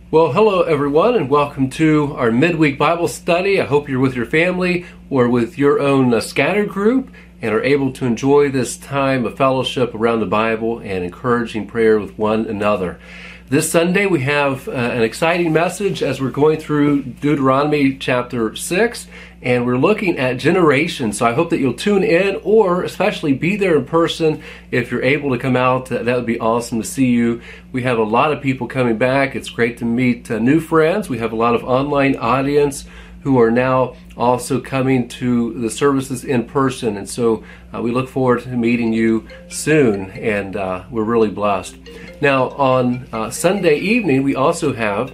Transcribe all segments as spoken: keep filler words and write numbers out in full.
Well, hello everyone, and welcome to our midweek Bible study. I hope you're with your family or with your own uh, scatter group and are able to enjoy this time of fellowship around the Bible and encouraging prayer with one another. This Sunday we have uh, an exciting message as we're going through Deuteronomy chapter six, and we're looking at generations. So I hope that you'll tune in, or especially be there in person. If you're able to come out, that would be awesome to see you. We have a lot of people coming back. It's great to meet uh, new friends. We have a lot of online audience who are now also coming to the services in person. And so uh, we look forward to meeting you soon, and uh, we're really blessed. Now, on uh, Sunday evening, we also have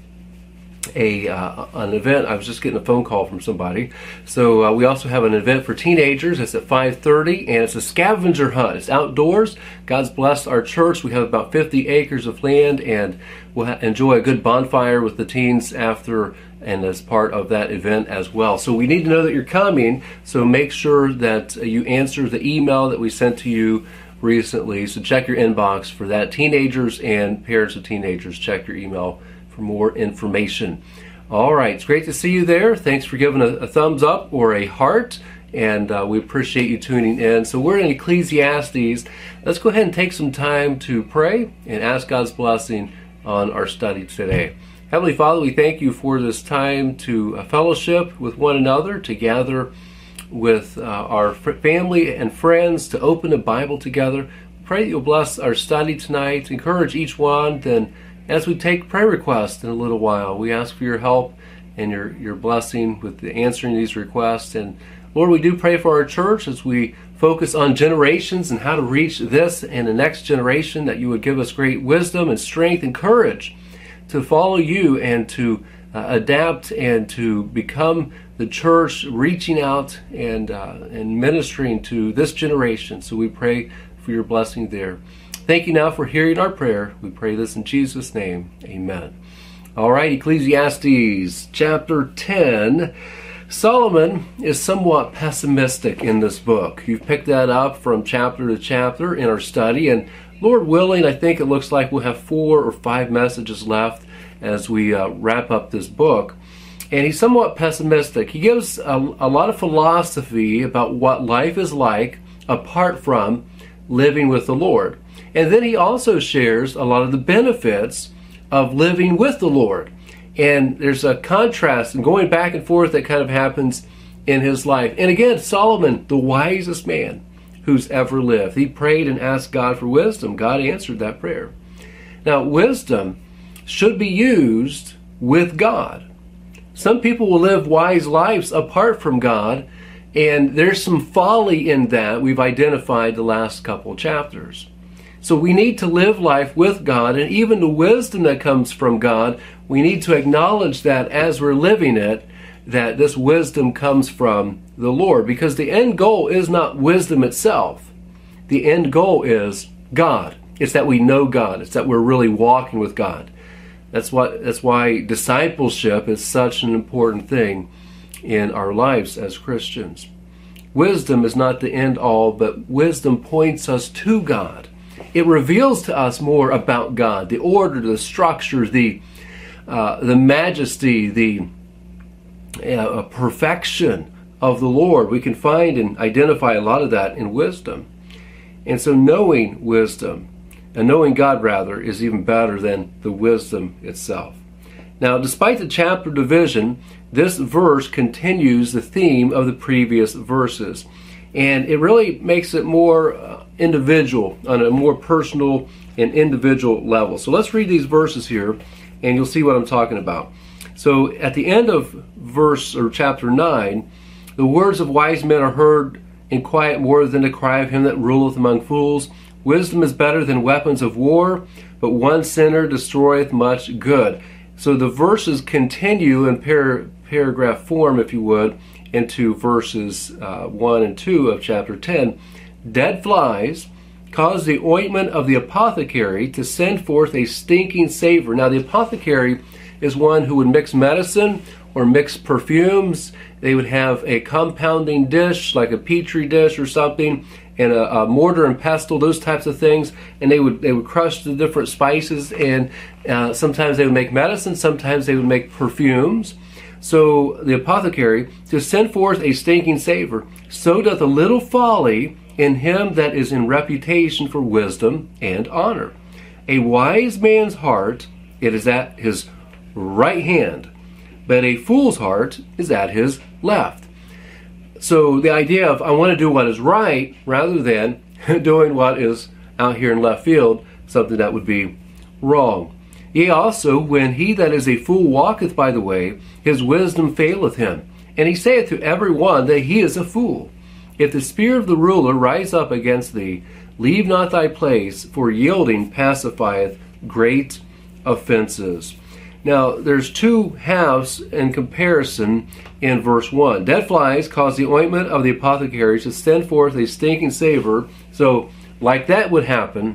a uh, an event. I was just getting a phone call from somebody. So uh, we also have an event for teenagers. It's at five thirty, and it's a scavenger hunt. It's outdoors. God's blessed our church. We have about fifty acres of land, and we'll ha- enjoy a good bonfire with the teens after and as part of that event as well. So we need to know that you're coming, so make sure that you answer the email that we sent to you recently. So check your inbox for that. Teenagers and parents of teenagers, check your email for more information. All right, it's great to see you there. Thanks for giving a, a thumbs up or a heart, and uh, we appreciate you tuning in. So we're in Ecclesiastes. Let's go ahead and take some time to pray and ask God's blessing on our study today. Heavenly Father, we thank you for this time to uh, fellowship with one another, to gather with uh, our family and friends, to open the Bible together. Pray that you'll bless our study tonight. Encourage each one. Then as we take prayer requests in a little while, we ask for your help and your, your blessing with the answering these requests. And Lord, we do pray for our church as we focus on generations and how to reach this and the next generation, that you would give us great wisdom and strength and courage to follow you and to uh, adapt and to become the church reaching out and uh, and ministering to this generation. So we pray for your blessing there. Thank you now for hearing our prayer. We pray this in Jesus' name. Amen. All right, Ecclesiastes chapter ten. Solomon is somewhat pessimistic in this book. You've picked that up from chapter to chapter in our study, and Lord willing, I think it looks like we'll have four or five messages left as we uh, wrap up this book. And he's somewhat pessimistic. He gives a, a lot of philosophy about what life is like apart from living with the Lord. And then he also shares a lot of the benefits of living with the Lord. And there's a contrast and going back and forth that kind of happens in his life. And again, Solomon, the wisest man who's ever lived. He prayed and asked God for wisdom. God answered that prayer. Now, wisdom should be used with God. Some people will live wise lives apart from God, and there's some folly in that we've identified the last couple chapters. So we need to live life with God, and even the wisdom that comes from God, we need to acknowledge that as we're living it, that this wisdom comes from the Lord, because the end goal is not wisdom itself. The end goal is God. It's that we know God. It's that we're really walking with God. That's what that's why discipleship is such an important thing in our lives as Christians. Wisdom is not the end all, but wisdom points us to God. It reveals to us more about God, the order, the structure, the uh, the majesty, the uh, perfection of the Lord. We can find and identify a lot of that in wisdom. And so knowing wisdom, and knowing God rather, is even better than the wisdom itself. Now, despite the chapter division, this verse continues the theme of the previous verses. And it really makes it more uh, individual, on a more personal and individual level. So let's read these verses here, and you'll see what I'm talking about. So at the end of verse or chapter nine, the words of wise men are heard in quiet more than the cry of him that ruleth among fools. Wisdom is better than weapons of war, but one sinner destroyeth much good. So the verses continue in par- paragraph form, if you would, into verses uh, one and two of chapter ten. Dead flies cause the ointment of the apothecary to send forth a stinking savor. Now, the apothecary is one who would mix medicine or mix perfumes. They would have a compounding dish, like a petri dish or something, and a, a mortar and pestle, those types of things, and they would they would crush the different spices, and uh, sometimes they would make medicine, sometimes they would make perfumes. So the apothecary, to send forth a stinking savor, so doth a little folly in him that is in reputation for wisdom and honor. A wise man's heart, it is at his right hand, but a fool's heart is at his left. So the idea of, I want to do what is right rather than doing what is out here in left field, something that would be wrong. Yea, also, when he that is a fool walketh by the way, his wisdom faileth him. And he saith to every one that he is a fool. If the spear of the ruler rise up against thee, leave not thy place, for yielding pacifieth great offenses. Now, there's two halves in comparison in verse one. Dead flies cause the ointment of the apothecary to send forth a stinking savor. So, like that would happen,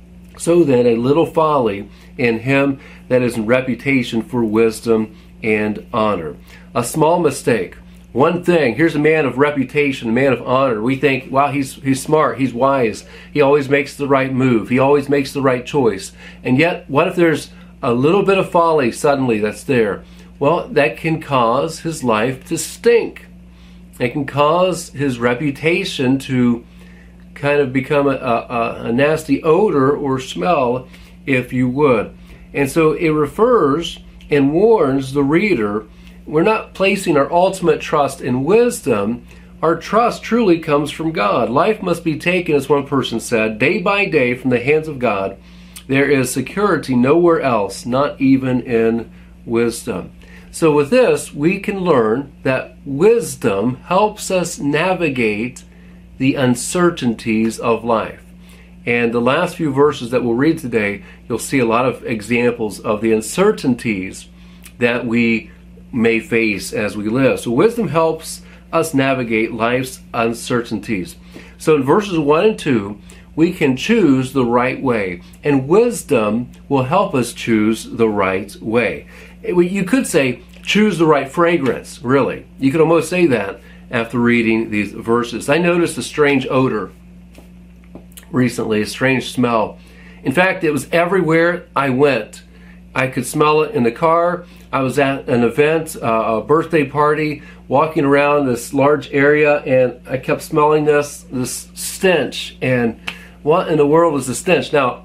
so then a little folly in him that is in reputation for wisdom and honor. A small mistake. One thing, here's a man of reputation, a man of honor. We think, wow, he's he's smart, he's wise. He always makes the right move. He always makes the right choice. And yet, what if there's a little bit of folly suddenly that's there? Well, that can cause his life to stink. It can cause his reputation to kind of become a, a, a nasty odor or smell, if you would. And so it refers and warns the reader, we're not placing our ultimate trust in wisdom. Our trust truly comes from God. Life must be taken, as one person said, day by day from the hands of God. There is security nowhere else, not even in wisdom. So with this, we can learn that wisdom helps us navigate the uncertainties of life. And the last few verses that we'll read today, you'll see a lot of examples of the uncertainties that we may face as we live. So wisdom helps us navigate life's uncertainties. So in verses one and two, we can choose the right way, and wisdom will help us choose the right way. You could say, choose the right fragrance, really. You could almost say that after reading these verses. I noticed a strange odor recently, a strange smell. In fact, it was everywhere I went. I could smell it in the car. I was at an event, uh, a birthday party, walking around this large area, and I kept smelling this, this stench. And what in the world was the stench? Now,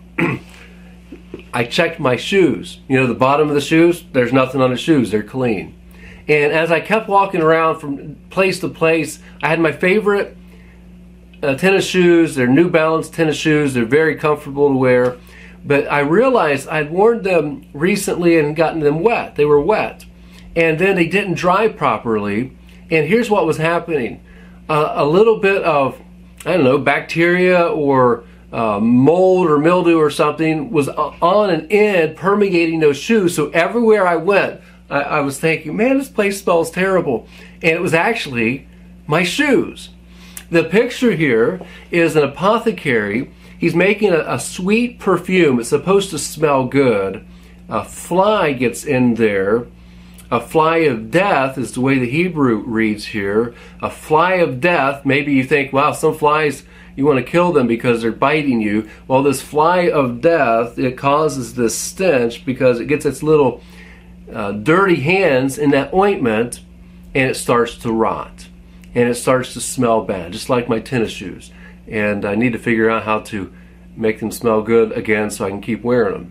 I checked my shoes. You know, the bottom of the shoes, there's nothing on the shoes. They're clean. And as I kept walking around from place to place, I had my favorite uh, tennis shoes. They're New Balance tennis shoes. They're very comfortable to wear. But I realized I'd worn them recently and gotten them wet. They were wet. And then they didn't dry properly. And here's what was happening. Uh, a little bit of, I don't know, bacteria or uh, mold or mildew or something was on and in permeating those shoes. So everywhere I went, I, I was thinking, man, this place smells terrible. And it was actually my shoes. The picture here is an apothecary. He's making a, a sweet perfume. It's supposed to smell good. A fly gets in there. A fly of death is the way the Hebrew reads here. A fly of death. Maybe you think, wow, some flies, you want to kill them because they're biting you. Well, this fly of death, it causes this stench because it gets its little uh, dirty hands in that ointment, and it starts to rot. And it starts to smell bad, just like my tennis shoes. And I need to figure out how to make them smell good again so I can keep wearing them.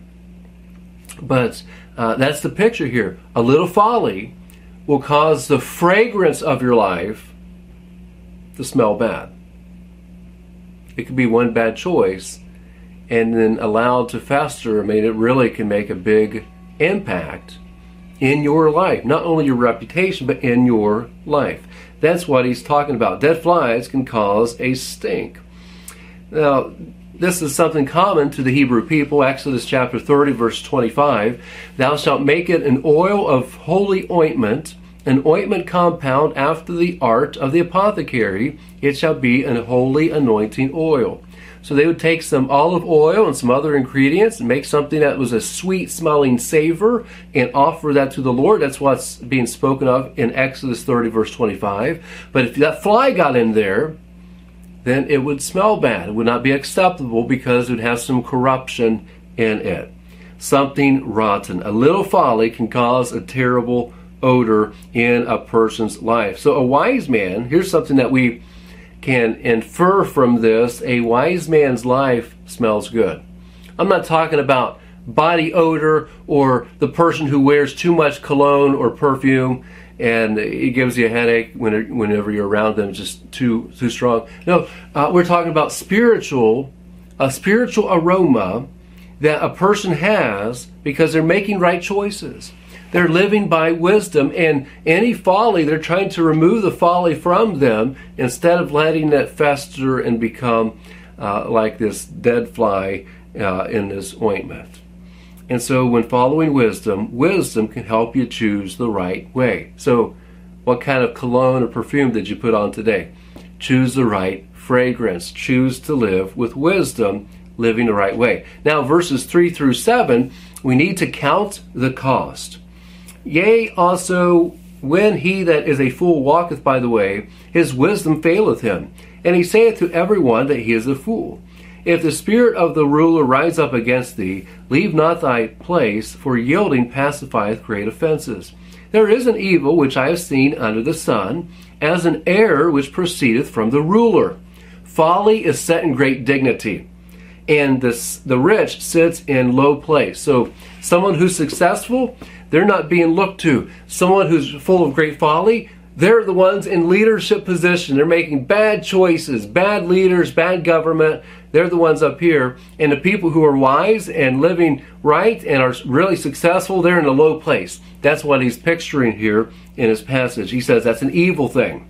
But uh, that's the picture here. A little folly will cause the fragrance of your life to smell bad. It could be one bad choice and then allowed to fester. I mean, it really can make a big impact in your life. Not only your reputation, but in your life. That's what he's talking about. Dead flies can cause a stink. Now, this is something common to the Hebrew people. Exodus chapter thirty, verse twenty-five. Thou shalt make it an oil of holy ointment, an ointment compound after the art of the apothecary. It shall be an holy anointing oil. So they would take some olive oil and some other ingredients and make something that was a sweet smelling savor and offer that to the Lord. That's what's being spoken of in Exodus thirty, verse twenty-five. But if that fly got in there, then it would smell bad. It would not be acceptable because it would have some corruption in it. Something rotten. A little folly can cause a terrible odor in a person's life. So a wise man, here's something that we can infer from this: a wise man's life smells good. I'm not talking about body odor or the person who wears too much cologne or perfume and it gives you a headache whenever you're around them, just too too strong. No, uh, we're talking about spiritual, a spiritual aroma that a person has because they're making right choices. They're living by wisdom, and any folly, they're trying to remove the folly from them instead of letting it fester and become uh, like this dead fly uh, in this ointment. And so when following wisdom, wisdom can help you choose the right way. So what kind of cologne or perfume did you put on today? Choose the right fragrance. Choose to live with wisdom, living the right way. Now, verses three through seven, we need to count the cost. Yea, also, when he that is a fool walketh by the way, his wisdom faileth him, and he saith to every one that he is a fool. If the spirit of the ruler rise up against thee, leave not thy place, for yielding pacifieth great offenses. There is an evil which I have seen under the sun, as an error which proceedeth from the ruler. Folly is set in great dignity, and this, the rich sits in low place. So someone who's successful, they're not being looked to. Someone who's full of great folly, they're the ones in leadership position. They're making bad choices, bad leaders, bad government. They're the ones up here. And the people who are wise and living right and are really successful, they're in a low place. That's what he's picturing here in his passage. He says that's an evil thing.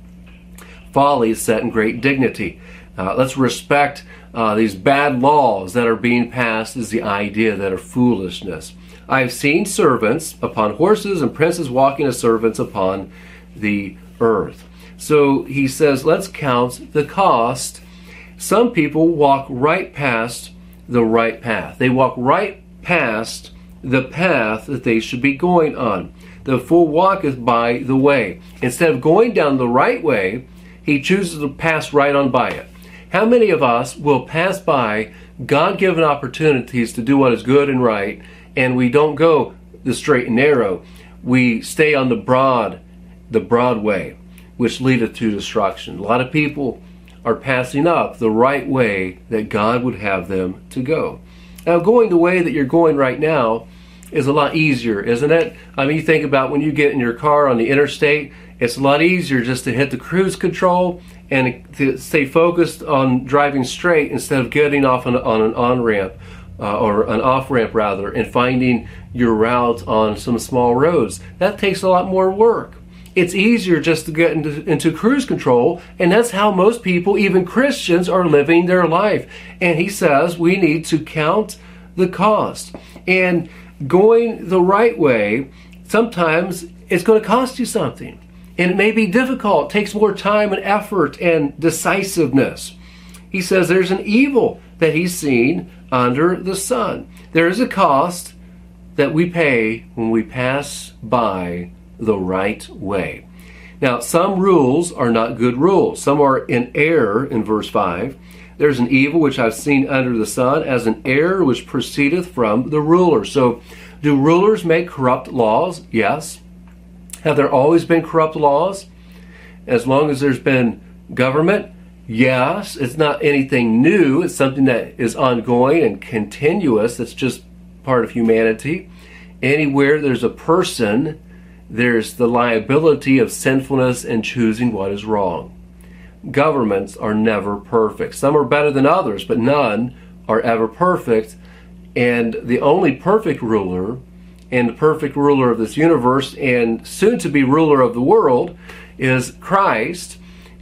Folly is set in great dignity. Uh, let's respect uh, these bad laws that are being passed is the idea that are foolishness. I have seen servants upon horses and princes walking as servants upon the earth. So he says, let's count the cost. Some people walk right past the right path. They walk right past the path that they should be going on. The fool walketh by the way. Instead of going down the right way, he chooses to pass right on by it. How many of us will pass by God-given opportunities to do what is good and right, and we don't go the straight and narrow? We stay on the broad, the broad way, which leadeth to destruction. A lot of people are passing up the right way that God would have them to go. Now, going the way that you're going right now is a lot easier, isn't it? I mean, you think about when you get in your car on the interstate, it's a lot easier just to hit the cruise control and to stay focused on driving straight instead of getting off on, on an on-ramp uh, or an off-ramp rather, and finding your route on some small roads. That takes a lot more work. It's easier just to get into, into cruise control, and that's how most people, even Christians, are living their life. And he says we need to count the cost. And going the right way, sometimes it's going to cost you something. And it may be difficult. It takes more time and effort and decisiveness. He says there's an evil that he's seen under the sun. There is a cost that we pay when we pass by the right way. Now, some rules are not good rules. Some are in error in verse five. There's an evil which I've seen under the sun, as an error which proceedeth from the ruler. So, do rulers make corrupt laws? Yes. Have there always been corrupt laws? As long as there's been government? Yes. It's not anything new. It's something that is ongoing and continuous. It's just part of humanity. Anywhere there's a person, there's the liability of sinfulness and choosing what is wrong. Governments are never perfect. Some are better than others, but none are ever perfect. And the only perfect ruler, and the perfect ruler of this universe, and soon to be ruler of the world, is Christ,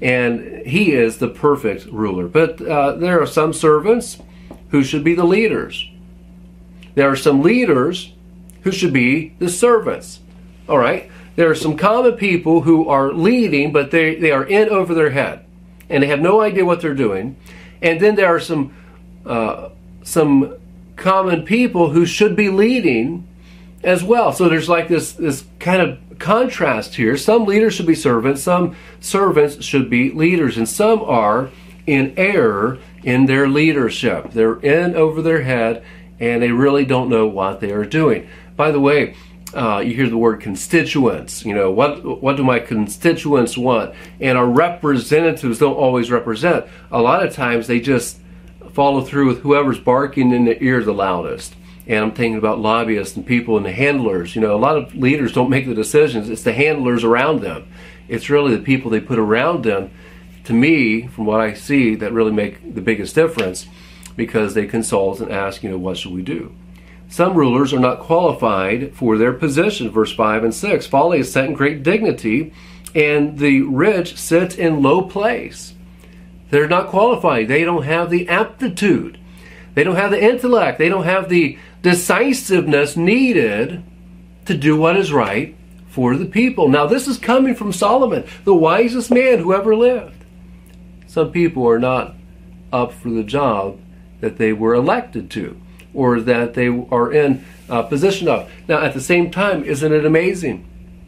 and he is the perfect ruler. But uh, there are some servants who should be the leaders. There are some leaders who should be the servants. All right? There are some common people who are leading, but they, they are in over their head, and they have no idea what they're doing. And then there are some uh, some common people who should be leading as well. So there's like this, this kind of contrast here. Some leaders should be servants, some servants should be leaders, and some are in error in their leadership. They're in over their head, and they really don't know what they are doing. By the way, uh, you hear the word constituents. You know, what what do my constituents want? And our representatives don't always represent. A lot of times they just follow through with whoever's barking in their ears the loudest. And I'm thinking about lobbyists and people and the handlers. You know, a lot of leaders don't make the decisions. It's the handlers around them. It's really the people they put around them, to me, from what I see, that really make the biggest difference, because they consult and ask, you know, what should we do? Some rulers are not qualified for their position, verse five and six. Folly is set in great dignity, and the rich sit in low place. They're not qualified. They don't have the aptitude. They don't have the intellect. They don't have the decisiveness needed to do what is right for the people. Now, this is coming from Solomon, the wisest man who ever lived. Some people are not up for the job that they were elected to, or that they are in a position of. Now, at the same time, isn't it amazing?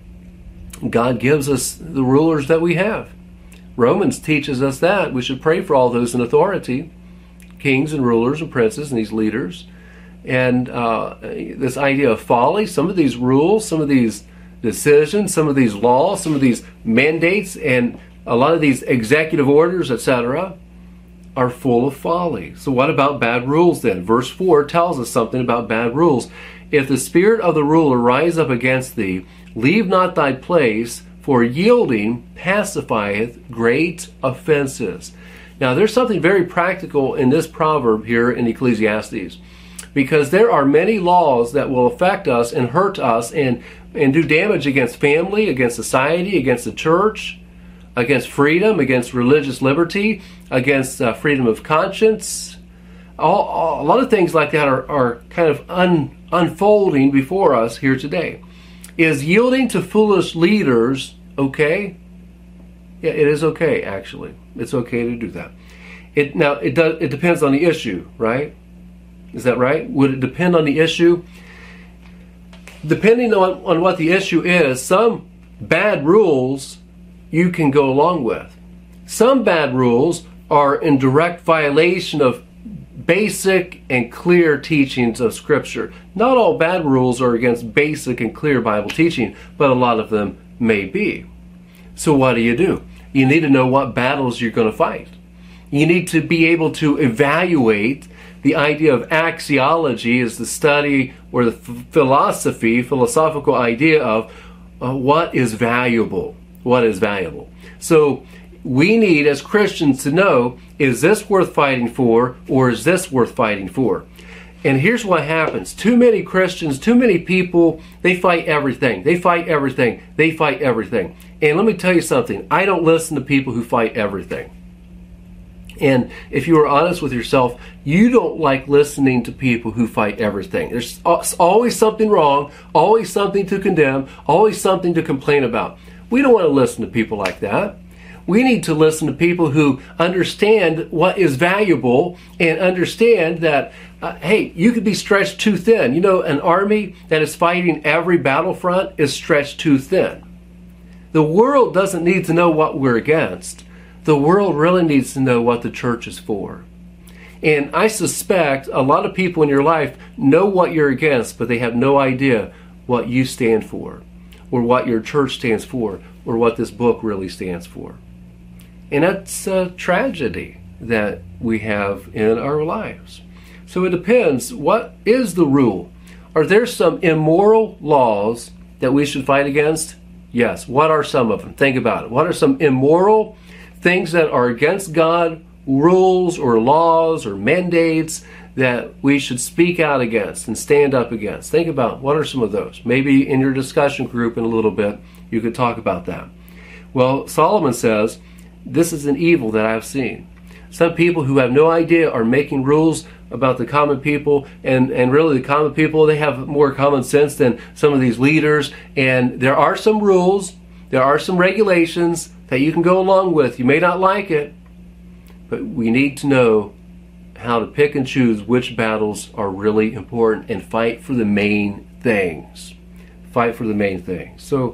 God gives us the rulers that we have. Romans teaches us that we should pray for all those in authority, kings and rulers and princes and these leaders. And uh, this idea of folly, some of these rules, some of these decisions, some of these laws, some of these mandates, and a lot of these executive orders, et cetera, are full of folly. So what about bad rules then? Verse four tells us something about bad rules. If the spirit of the ruler rise up against thee, leave not thy place, for yielding pacifieth great offenses. Now, there's something very practical in this proverb here in Ecclesiastes, because there are many laws that will affect us and hurt us and, and do damage against family, against society, against the church, against freedom, against religious liberty, against uh, freedom of conscience. All, all, a lot of things like that are, are kind of un, unfolding before us here today. Is yielding to foolish leaders okay? Yeah, it is okay, actually. It's okay to do that. It now it does it depends on the issue, right? Is that right? Would it depend on the issue? Depending on, on what the issue is, some bad rules you can go along with. Some bad rules are in direct violation of basic and clear teachings of Scripture. Not all bad rules are against basic and clear Bible teaching, but a lot of them may be. So what do you do? You need to know what battles you're going to fight. You need to be able to evaluate. The idea of axiology is the study or the philosophy, philosophical idea of uh, what is valuable. What is valuable. So we need, as Christians, to know, is this worth fighting for, or is this worth fighting for? And here's what happens. Too many Christians, too many people, they fight everything. They fight everything. They fight everything. And let me tell you something. I don't listen to people who fight everything. And if you are honest with yourself, you don't like listening to people who fight everything. There's always something wrong, always something to condemn, always something to complain about. We don't want to listen to people like that. We need to listen to people who understand what is valuable and understand that, uh, hey, you could be stretched too thin. You know, an army that is fighting every battlefront is stretched too thin. The world doesn't need to know what we're against. The world really needs to know what the church is for. And I suspect a lot of people in your life know what you're against, but they have no idea what you stand for, or what your church stands for, or what this book really stands for. And that's a tragedy that we have in our lives. So it depends. What is the rule? Are there some immoral laws that we should fight against? Yes. What are some of them? Think about it. What are some immoral things that are against God, rules or laws or mandates that we should speak out against and stand up against? Think about what are some of those. Maybe in your discussion group in a little bit, you could talk about that. Well, Solomon says, this is an evil that I've seen. Some people who have no idea are making rules about the common people, and, and really the common people, they have more common sense than some of these leaders. And there are some rules, there are some regulations that you can go along with. You may not like it, but we need to know how to pick and choose which battles are really important and fight for the main things. Fight for the main things. So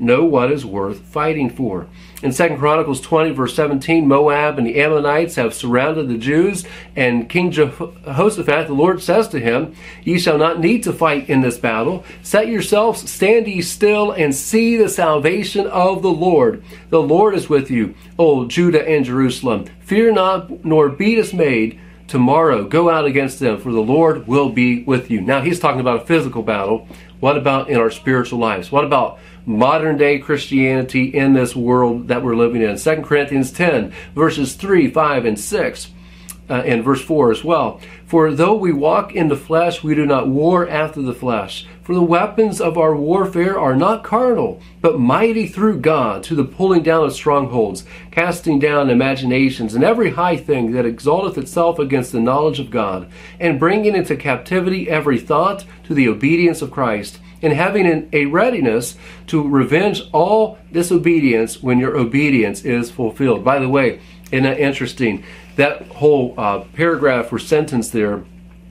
know what is worth fighting for. In Second Chronicles twenty, verse seventeen, Moab and the Ammonites have surrounded the Jews, and King Jehoshaphat, the Lord says to him, "Ye shall not need to fight in this battle. Set yourselves, stand ye still, and see the salvation of the Lord. The Lord is with you, O Judah and Jerusalem. Fear not, nor be dismayed. Tomorrow go out against them, for the Lord will be with you." Now he's talking about a physical battle. What about in our spiritual lives? What about modern day Christianity in this world that we're living in? Second Corinthians ten, verses three, five, and six, uh, and verse four as well. "For though we walk in the flesh, we do not war after the flesh. For the weapons of our warfare are not carnal, but mighty through God to the pulling down of strongholds, casting down imaginations and every high thing that exalteth itself against the knowledge of God, and bringing into captivity every thought to the obedience of Christ, and having an, a readiness to revenge all disobedience when your obedience is fulfilled." By the way, isn't that interesting? That whole uh, paragraph or sentence there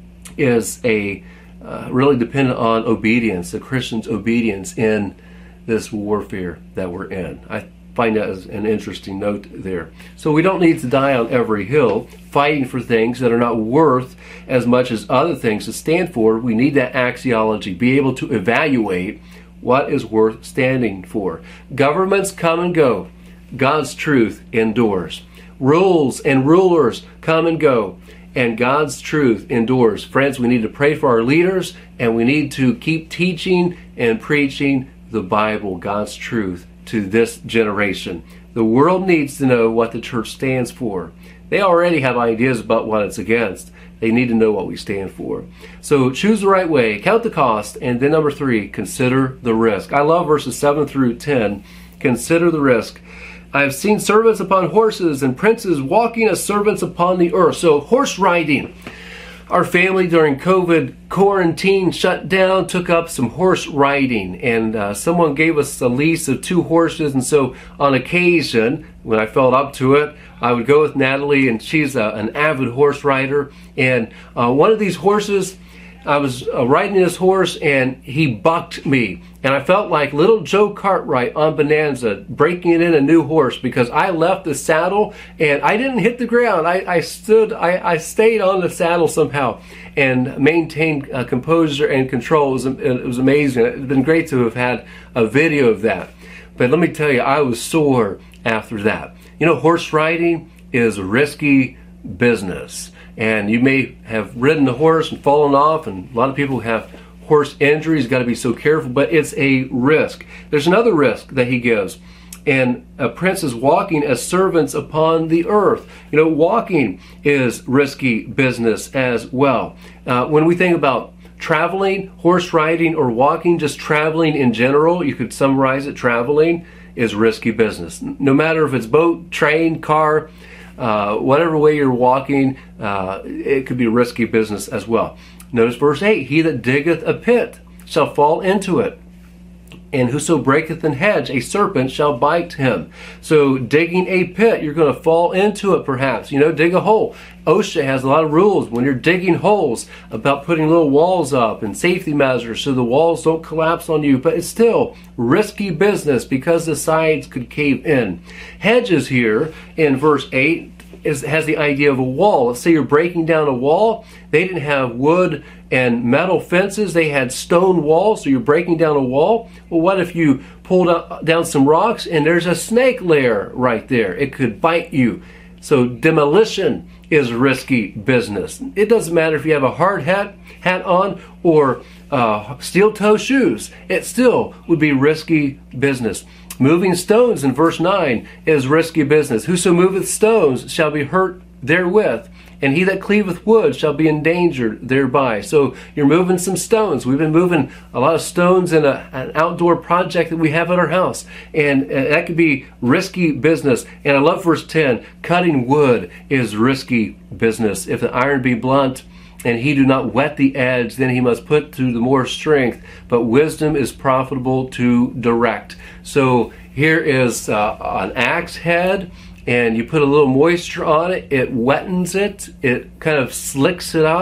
is a uh, really dependent on obedience, the Christian's obedience in this warfare that we're in. I find that as an interesting note there. So we don't need to die on every hill fighting for things that are not worth as much as other things to stand for. We need that axiology, be able to evaluate what is worth standing for. Governments come and go. God's truth endures. Rules and rulers come and go, and God's truth endures. Friends, we need to pray for our leaders, and we need to keep teaching and preaching the Bible, God's truth, to this generation. The world needs to know what the church stands for. They already have ideas about what it's against. They need to know what we stand for. So choose the right way, count the cost, and then number three, consider the risk. I love verses seven through ten. Consider the risk. "I have seen servants upon horses and princes walking as servants upon the earth." So horse riding. Our family during COVID quarantine shut down, took up some horse riding, and uh, someone gave us a lease of two horses, and so on occasion, when I felt up to it, I would go with Natalie, and she's a, an avid horse rider, and uh, one of these horses, I was uh, riding this horse, and he bucked me. And I felt like little Joe Cartwright on Bonanza breaking it in a new horse, because I left the saddle and I didn't hit the ground. I, I stood, I, I stayed on the saddle somehow and maintained uh, composure and control. It was, it was amazing. It's been great to have had a video of that. But let me tell you, I was sore after that. You know, horse riding is a risky business. And you may have ridden the horse and fallen off, and a lot of people have horse injuries. Got to be so careful, but it's a risk. There's another risk that he gives. And a prince is walking as servants upon the earth. You know, walking is risky business as well. Uh, when we think about traveling, horse riding, or walking, just traveling in general, you could summarize it, traveling is risky business. No matter if it's boat, train, car, Uh, whatever way you're walking, uh, it could be risky business as well. Notice verse eight, "He that diggeth a pit shall fall into it, and whoso breaketh an hedge, a serpent shall bite him." So digging a pit, you're going to fall into it perhaps. You know, dig a hole. OSHA has a lot of rules when you're digging holes about putting little walls up and safety measures so the walls don't collapse on you. But it's still risky business because the sides could cave in. Hedges here in verse eight is, has the idea of a wall. Let's say you're breaking down a wall. They didn't have wood and metal fences. They had stone walls, so you're breaking down a wall. Well, what if you pulled down some rocks and there's a snake lair right there? It could bite you. So demolition is risky business. It doesn't matter if you have a hard hat, hat on or uh, steel-toe shoes. It still would be risky business. Moving stones in verse nine is risky business. "Whoso moveth stones shall be hurt therewith, and he that cleaveth wood shall be endangered thereby." So you're moving some stones. We've been moving a lot of stones in a, an outdoor project that we have at our house, and uh, that could be risky business. And I love verse ten, "Cutting wood is risky business. If the iron be blunt, and he do not whet the edge, then he must put to the more strength, but wisdom is profitable to direct." So here is uh, an axe head, and you put a little moisture on it, it wettens it, it kind of slicks it up,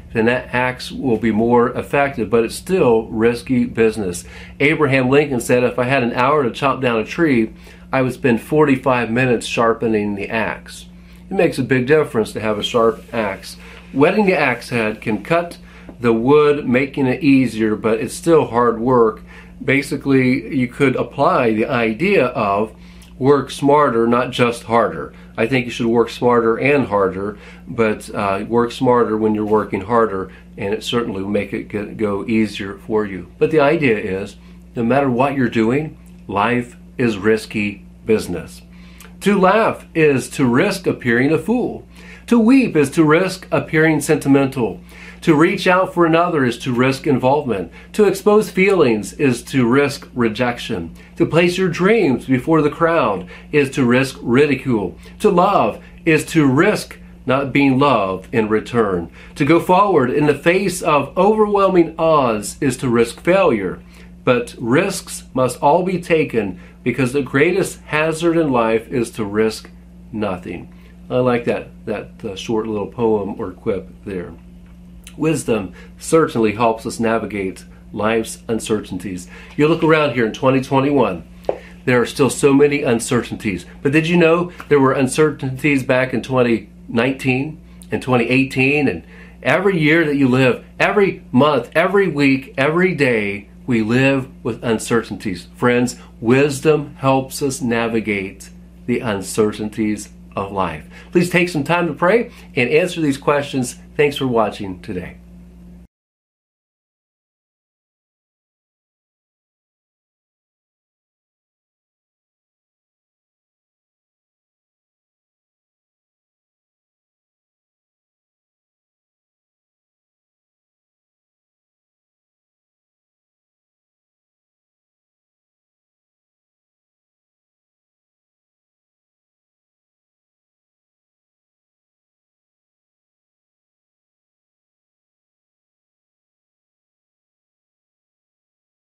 then that axe will be more effective, but it's still risky business. Abraham Lincoln said, if I had an hour to chop down a tree, I would spend forty-five minutes sharpening the axe. It makes a big difference to have a sharp axe. Whetting the axe head can cut the wood, making it easier, but it's still hard work. Basically, you could apply the idea of work smarter, not just harder. I think you should work smarter and harder, but uh, work smarter when you're working harder, and it certainly will make it get, go easier for you. But the idea is, no matter what you're doing, life is risky business. To laugh is to risk appearing a fool. To weep is to risk appearing sentimental. To reach out for another is to risk involvement. To expose feelings is to risk rejection. To place your dreams before the crowd is to risk ridicule. To love is to risk not being loved in return. To go forward in the face of overwhelming odds is to risk failure. But risks must all be taken, because the greatest hazard in life is to risk nothing. I like that, that uh, short little poem or quip there. Wisdom certainly helps us navigate life's uncertainties. You look around here in twenty twenty-one, there are still so many uncertainties. But did you know there were uncertainties back in twenty nineteen and twenty eighteen? And every year that you live, every month, every week, every day, we live with uncertainties. Friends, wisdom helps us navigate the uncertainties of life. Please take some time to pray and answer these questions. Thanks for watching today.